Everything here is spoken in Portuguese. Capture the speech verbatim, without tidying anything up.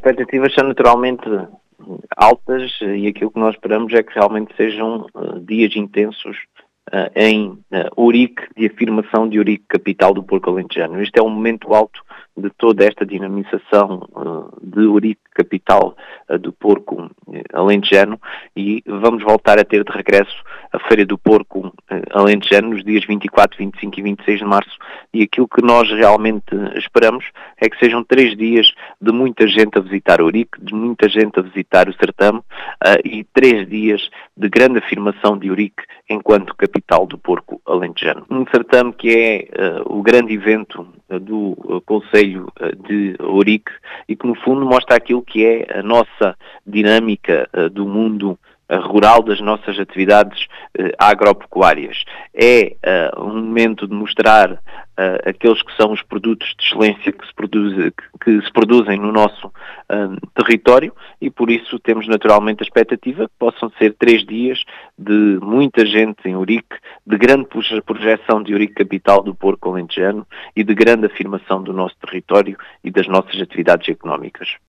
expectativas são naturalmente altas e aquilo que nós esperamos é que realmente sejam uh, dias intensos uh, em uh, Ourique, de afirmação de Ourique capital do porco alentejano. Este é um momento alto de toda esta dinamização uh, de Ourique capital uh, do porco uh, alentejano, e vamos voltar a ter de regresso a Feira do Porco uh, alentejano nos dias vinte e quatro, vinte e cinco e vinte e seis de março, e aquilo que nós realmente esperamos é que sejam três dias de muita gente a visitar Ourique, de muita gente a visitar o certame, uh, e três dias de grande afirmação de Ourique enquanto capital do porco alentejano. Um certame que é uh, o grande evento uh, do uh, Conselho uh, de Ourique e que no fundo mostra aquilo que é a nossa dinâmica uh, do mundo rural, das nossas atividades uh, agropecuárias. É uh, um momento de mostrar uh, aqueles que são os produtos de excelência que se, produz, que, que se produzem no nosso uh, território, e por isso temos naturalmente a expectativa que possam ser três dias de muita gente em Ourique, de grande projeção de Ourique capital do porco alentejano e de grande afirmação do nosso território e das nossas atividades económicas.